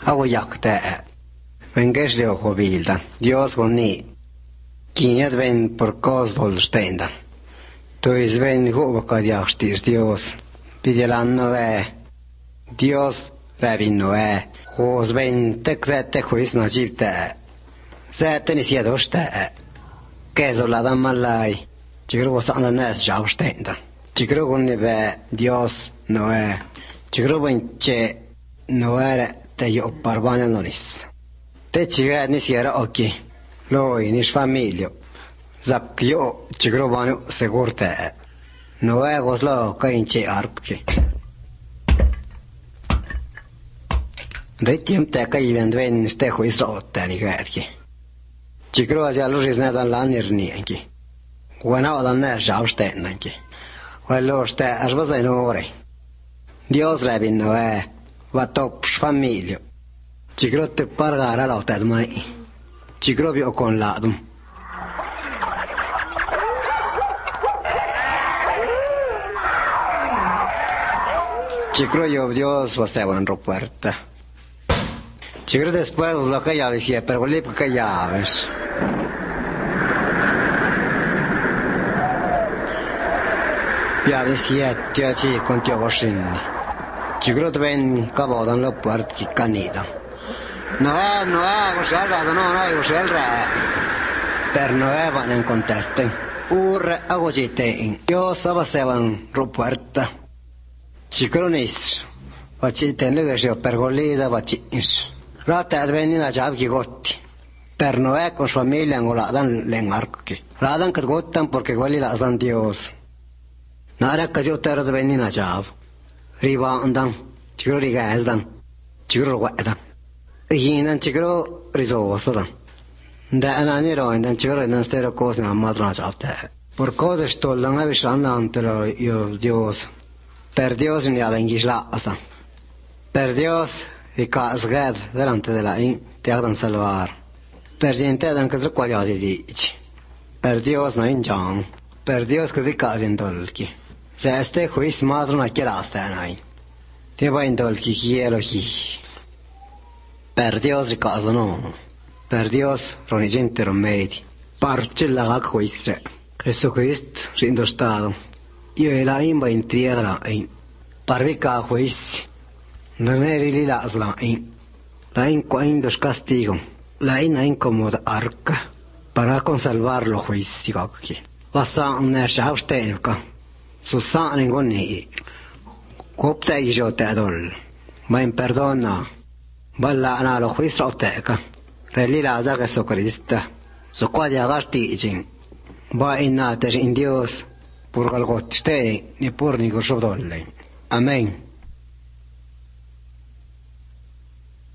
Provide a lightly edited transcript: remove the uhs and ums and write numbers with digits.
hago yakta. Venges leo jovilda, Dios boni. Kinet ven por cos dolstenda. Tois ven huoka diastis Dios. Pidelanno Dios rävinno hos ven tekzette huis najibta. Sätten is jedosta. Kesolada malai. Chigro sana nas javstenda. Chigro gunni Dios no Chigro venche no era te yo parvana nonis. Te chiga ni siera occhi. Loi nis familio. Zap kyo chigro vanu segurte. No goslo kainche arpki. De tiemte ka ven stejo isrotte ni gätki. Chigro asia luris nedan lanirni anki. Wana odan ne javstenanki. Quello sta asvazainore. Dios rabin no va top familio. Chigro te pargara la tadmai. Chigro bio con ladum. Chigro yo Dios va se van ropuerta. Chigro después lo que ya decía, pero le que ya ves. Ya decía tío chi con tío Goshin. Chigro te ven cabodan lo puerta que canida. No, Goselra, no, Goselra. Per no van en contesten. Urre agogite. Yo saba se van ropuerta. Chicronis. Vacite negesio per golida vacins. Rata advenina jabki gotti. Per no con su familia angoladan lengarki. Radan kat gottan porque goli la dan Dios. Nara kazio ter advenina jab. Riba andan. Chicro rigasdan. Chicro wadan. Hinan chigro risosodan. Da anani ro indan chigro nan stero cose na madra chapta. Por cose stollan avishan antero io Dios. Per Dios ni avengisla hasta. Per Dios ricasgad delante de la te hagan salvar. Per gente dan que qualia di dici. Per Dios no injan. Per Dios que ricasgad dolki. Se este juiz madra na quiera hasta nai. Te va indolki quiero hi. Per Dios ricaso no. Per Dios ronigente romedi. Parcella gak huisre. Jesucrist rindo stato. Io e la imba in triera in. Parvica huis. Non eri li lasla in. La in qua indos castigo. La in incomoda arca. Para conservarlo huis gakki. Vassa un shavstenka. Sussan ingonni. Kopta ijo tadol. Ma in perdona. Balla ana lo juicio teca. Relila zaga socorista. So quali agasti icin. Va innater in Dios. Pur galgot ste ni pur ni gosodolle. Amen.